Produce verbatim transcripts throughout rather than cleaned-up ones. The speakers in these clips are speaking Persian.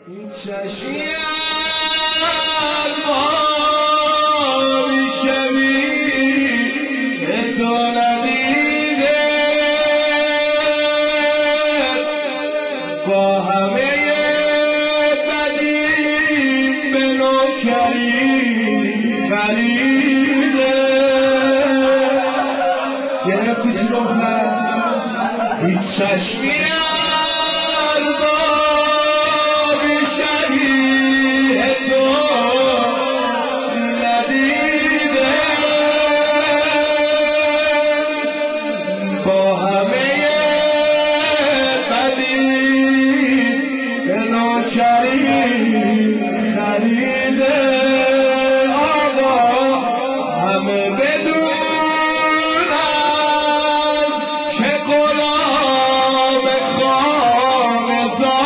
این چشمی آبی شبیه تو ندیده با همه بدی به نوکری خریده گرفتی چی گفتن این چشمی با همه بدی به نوکری خریده آقا همه بدونن که غلام خانه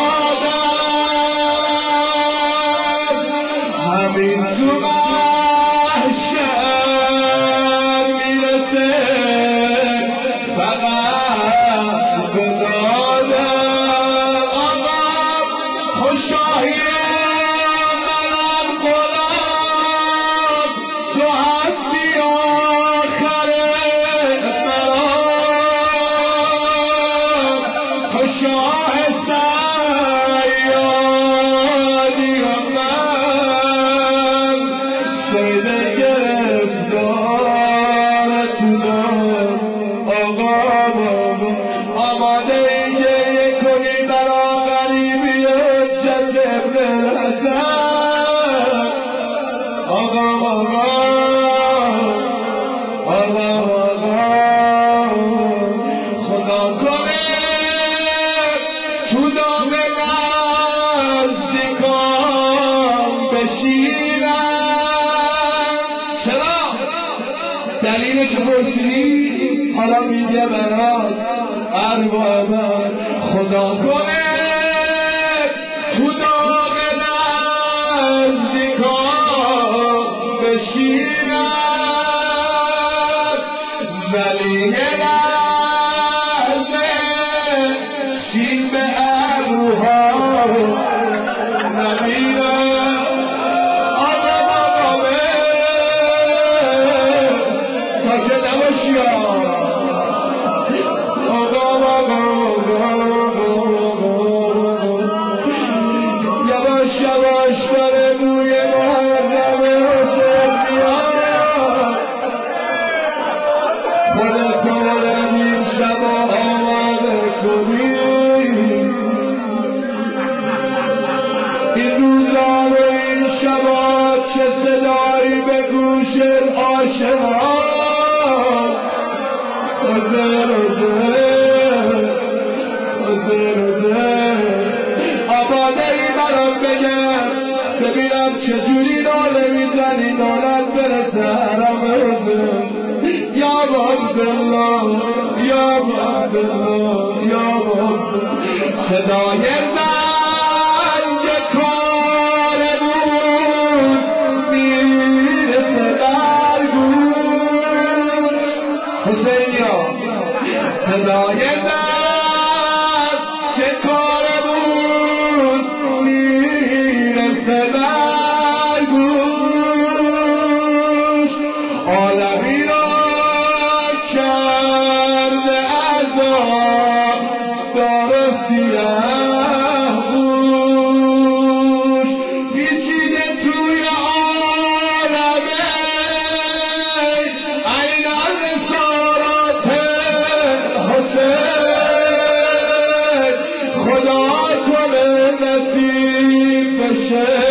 زادن همین تو محشر میرسه فقط به داده آقا خوشایی منم غلام تو هستی آخر مرام خوشاه سیادی و من سید گرفتار تو دار آقا آماده این گریه کنی برا غریبی حجت ابن حسن آقا آقا آقا آقا خدا کنه تو دام نزدیکان بشینم چرا؟ دلیلش پرسیدی حالا میگه برات اربابم خدا کنه تو دام نزدیکان بشینم ولی یه لحظه شیب ابروها نبینم آقا بابامه ساکت نباشی آقا بابا یواش یواش داره بوی محرم حسین میاد خودتو باید این شبا آماده کنی این روزا و این شبا چه صدایی به گوش عاشقان روزه روزه روزه روزه آماده ای برام بگم ببینم چجوری ناله میزنی نالت برسه حرم حسین یا عبدالله یا عبدالله یا عبدالله صدای زنگ کارمون میرسه در گوش حسینیا صدای زنگ کارمون میرسه در گوش عالمی را کرده عذاب دار سیاه بوش پیچیده توی عالمه این الرسالات حسین خدا کنه نصیب بشه